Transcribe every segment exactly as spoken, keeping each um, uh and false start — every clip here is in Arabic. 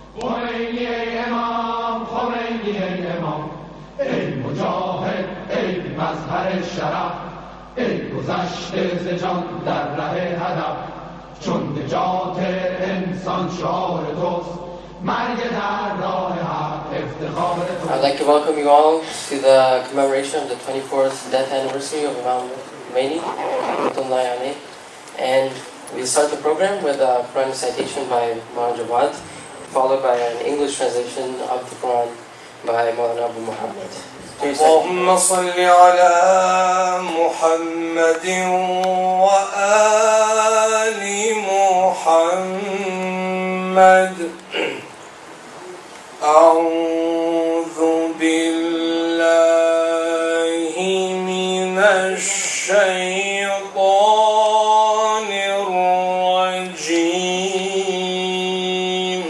خمینی ای امام، خمینی ای امام، ای مجاهد، ای مظهر شرف، ای گذشته ز جان در ره هدف، چون نجات انسان شعار توست، مرگ در راه حق افتخار توست. I'd like to welcome you all to the commemoration of the twenty-fourth death anniversary of Imam Khomeini, rahmatullahi alayh. And we start the program with a Quran citation by Maulana Jawad, followed by an English translation of the Quran by Maulana Abu Muhammad. اللهم صل على محمد وآل محمد. أعوذ بالله من الشيطان الرجيم.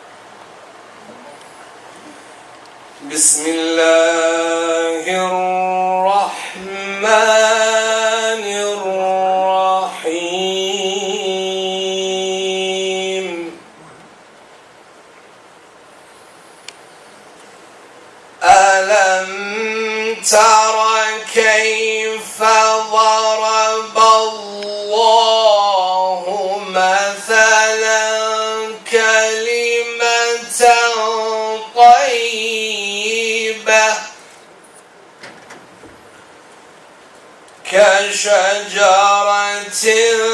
بسم الله الرحمن الرحيم. ألم تر كيف ضرب الله مثلا كلمة طيبة كشجرة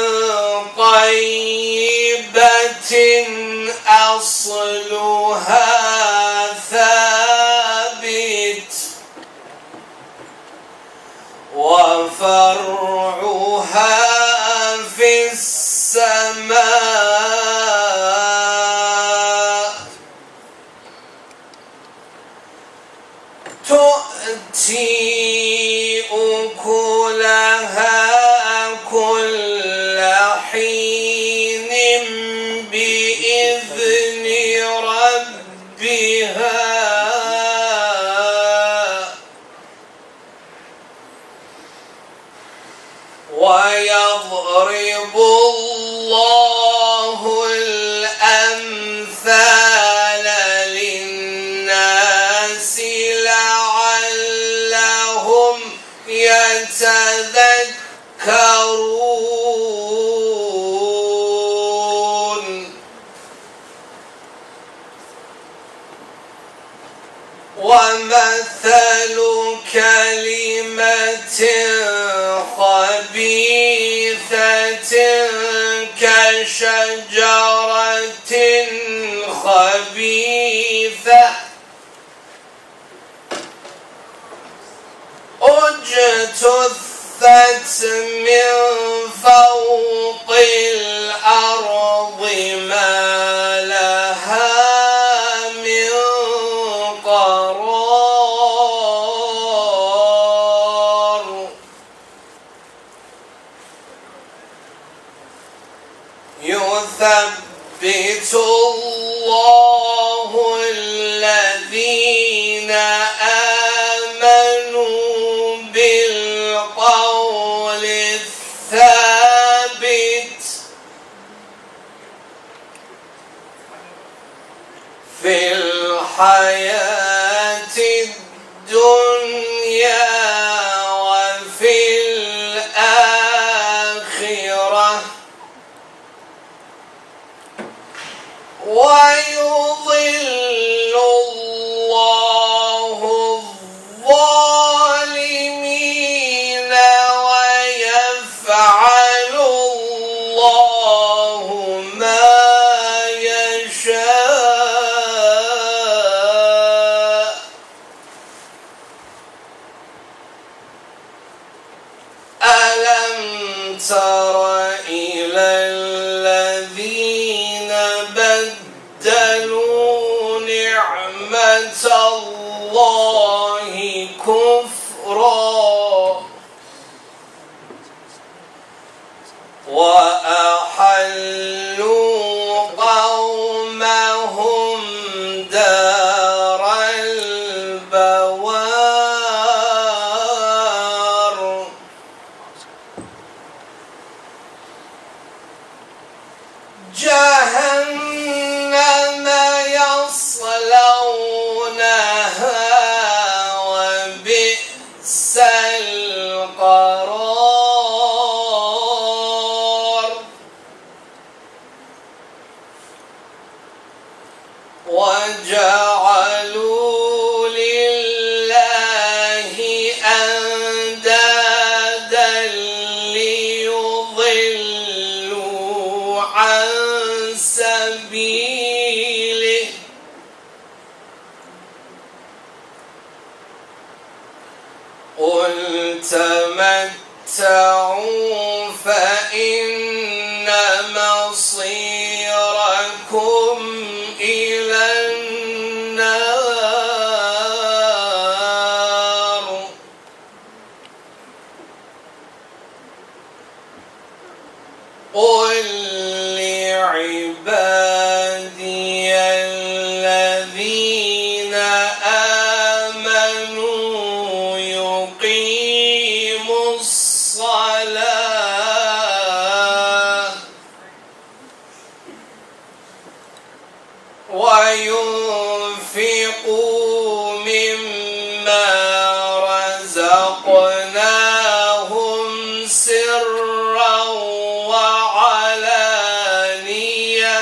طيبة أصلها ثابت وفرعها في السماء تؤتي أكلها كل حين بإذن ربها ويضرب الله الأمثال للناس لعلهم يتذكرون. ومثل كلمة خبيثة كشجرة خبيثة اجتثت من فوق الأرض ما لها من قرار. يثبت الله الذين آمنوا بالقول الثابت في الحياة الدنيا وفي الآخرة ويضل الله الظالمين ويفعل الله ما يشاء. ألم تر إلى الذين بدلوا نعمة الله كفرا وأحلوا قومهم دار البوار. جهنم يصلونها وجعلوا لله أندادا ليضلوا عن سبيله قل تمتعوا فإن مصيركم إلى النار قل لعبادي الذين آمنوا يقيموا الصلاة وينفقوا مما رزقناهم سرا وعلانية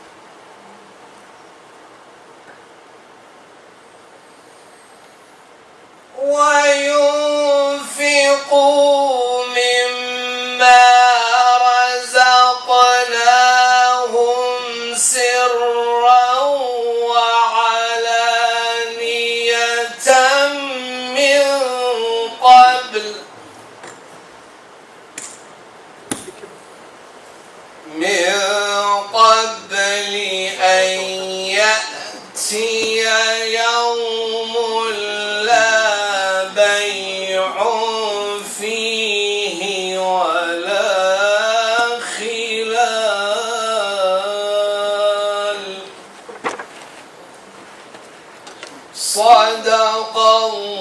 وينفقوا مما رزقناهم سرا وعلانية من قبل من قبل أن يأتي يوم لا بيع فيه ولا خلال صدق الله